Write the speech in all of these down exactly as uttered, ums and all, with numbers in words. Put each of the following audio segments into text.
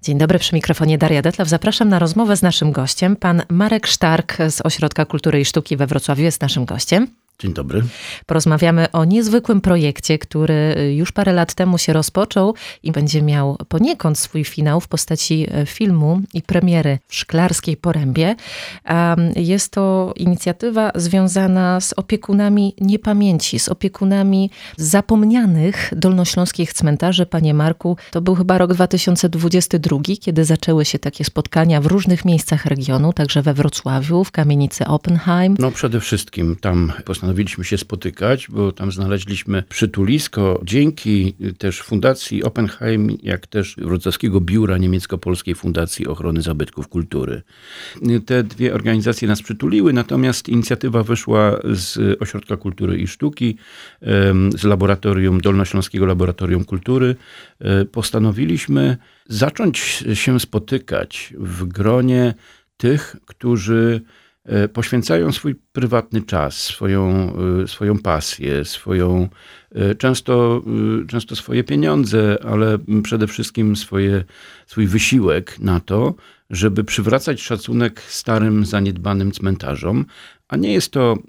Dzień dobry, przy mikrofonie Daria Detlew. Zapraszam na rozmowę z naszym gościem. Pan Marek Sztark z Ośrodka Kultury i Sztuki we Wrocławiu jest naszym gościem. Dzień dobry. Porozmawiamy o niezwykłym projekcie, który już parę lat temu się rozpoczął i będzie miał poniekąd swój finał w postaci filmu i premiery w Szklarskiej Porębie. Jest to inicjatywa związana z opiekunami niepamięci, z opiekunami zapomnianych dolnośląskich cmentarzy. Panie Marku, to był chyba rok dwa tysiące dwudziesty drugi, kiedy zaczęły się takie spotkania w różnych miejscach regionu, także we Wrocławiu, w kamienicy Oppenheim. No przede wszystkim tam postanowiliśmy się spotykać, bo tam znaleźliśmy przytulisko dzięki też Fundacji Oppenheim, jak też Wrocławskiego Biura Niemiecko-Polskiej Fundacji Ochrony Zabytków Kultury. Te dwie organizacje nas przytuliły, natomiast inicjatywa wyszła z Ośrodka Kultury i Sztuki, z laboratorium, Dolnośląskiego Laboratorium Kultury. Postanowiliśmy zacząć się spotykać w gronie tych, którzy poświęcają swój prywatny czas, swoją, swoją pasję, swoją, często, często swoje pieniądze, ale przede wszystkim swoje, swój wysiłek na to, żeby przywracać szacunek starym, zaniedbanym cmentarzom. A nie jest to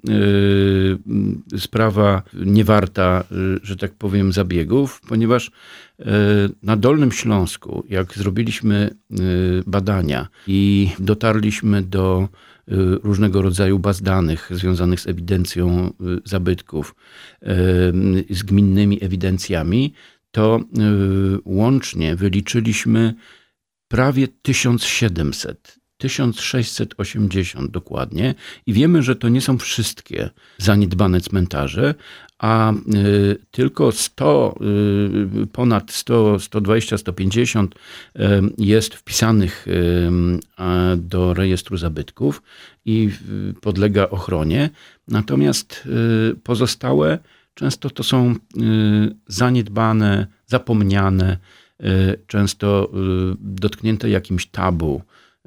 y, sprawa niewarta, y, że tak powiem, zabiegów, ponieważ y, na Dolnym Śląsku, jak zrobiliśmy y, badania i dotarliśmy do y, różnego rodzaju baz danych związanych z ewidencją y, zabytków, y, z gminnymi ewidencjami, to y, łącznie wyliczyliśmy prawie tysiąc siedemset. tysiąc sześćset osiemdziesiąt dokładnie i wiemy, że to nie są wszystkie zaniedbane cmentarze, a y, tylko sto, y, ponad sto, sto dwadzieścia, sto pięćdziesiąt y, jest wpisanych y, do rejestru zabytków i y, podlega ochronie. Natomiast y, pozostałe często to są y, zaniedbane, zapomniane, y, często y, dotknięte jakimś tabu,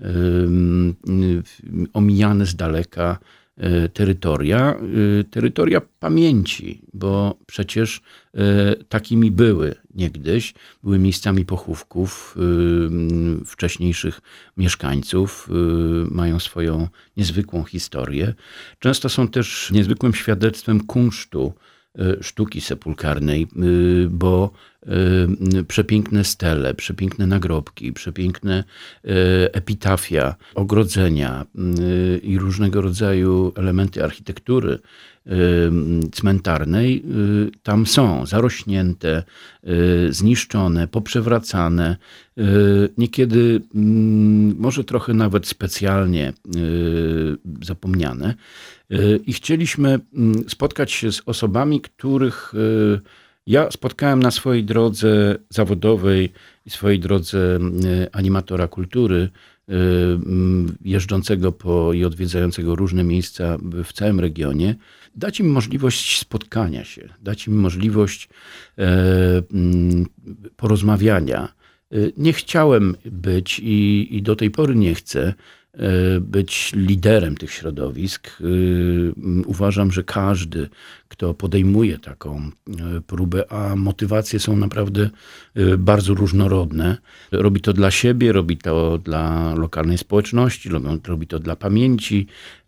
omijane z daleka terytoria, terytoria pamięci, bo przecież takimi były niegdyś, były miejscami pochówków wcześniejszych mieszkańców, mają swoją niezwykłą historię. Często są też niezwykłym świadectwem kunsztu sztuki sepulkarnej, bo przepiękne stele, przepiękne nagrobki, przepiękne epitafia, ogrodzenia i różnego rodzaju elementy architektury cmentarnej tam są zarośnięte, zniszczone, poprzewracane, niekiedy może trochę nawet specjalnie zapomniane. I chcieliśmy spotkać się z osobami, których ja spotkałem na swojej drodze zawodowej i swojej drodze animatora kultury, jeżdżącego po i odwiedzającego różne miejsca w całym regionie, dać im możliwość spotkania się, dać im możliwość porozmawiania. Nie chciałem być i, i do tej pory nie chcę być liderem tych środowisk. Uważam, że każdy, kto podejmuje taką próbę, a motywacje są naprawdę bardzo różnorodne, robi to dla siebie, robi to dla lokalnej społeczności, robi to dla pamięci,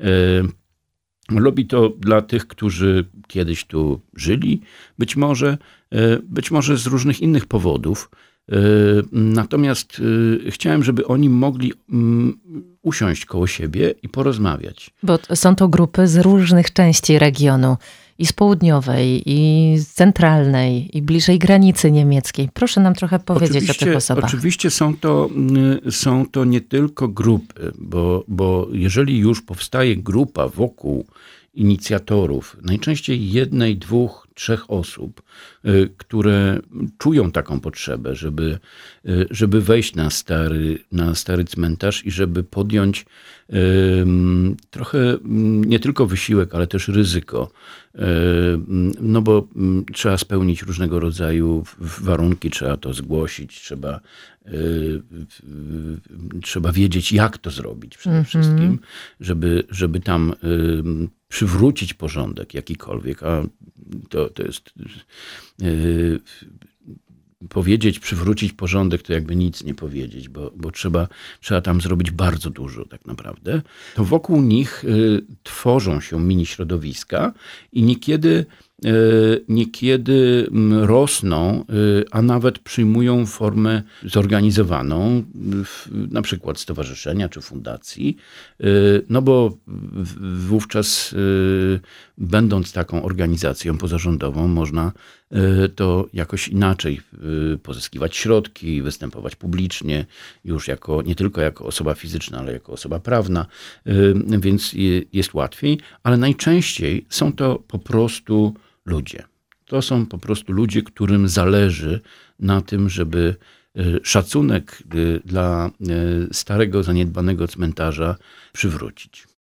robi to dla tych, którzy kiedyś tu żyli, być może, być może z różnych innych powodów. Natomiast chciałem, żeby oni mogli usiąść koło siebie i porozmawiać. Bo są to grupy z różnych części regionu. I z południowej, i z centralnej, i bliżej granicy niemieckiej. Proszę nam trochę powiedzieć oczywiście, o tych osobach. Oczywiście są to, są to nie tylko grupy, bo, bo jeżeli już powstaje grupa wokół inicjatorów, najczęściej jednej, dwóch, trzech osób, które czują taką potrzebę, żeby, żeby wejść na stary, na stary cmentarz i żeby podjąć um, trochę nie tylko wysiłek, ale też ryzyko. No bo trzeba spełnić różnego rodzaju warunki, trzeba to zgłosić, trzeba, trzeba wiedzieć, jak to zrobić przede mm-hmm. wszystkim, żeby, żeby tam przywrócić porządek jakikolwiek, a to, to jest powiedzieć, przywrócić porządek, to jakby nic nie powiedzieć, bo, bo trzeba, trzeba tam zrobić bardzo dużo tak naprawdę. To wokół nich y, tworzą się mini środowiska i niekiedy niekiedy rosną, a nawet przyjmują formę zorganizowaną, na przykład stowarzyszenia czy fundacji, no bo wówczas będąc taką organizacją pozarządową można to jakoś inaczej pozyskiwać środki, występować publicznie, już jako, nie tylko jako osoba fizyczna, ale jako osoba prawna, więc jest łatwiej, ale najczęściej są to po prostu ludzie. To są po prostu ludzie, którym zależy na tym, żeby szacunek dla starego, zaniedbanego cmentarza przywrócić.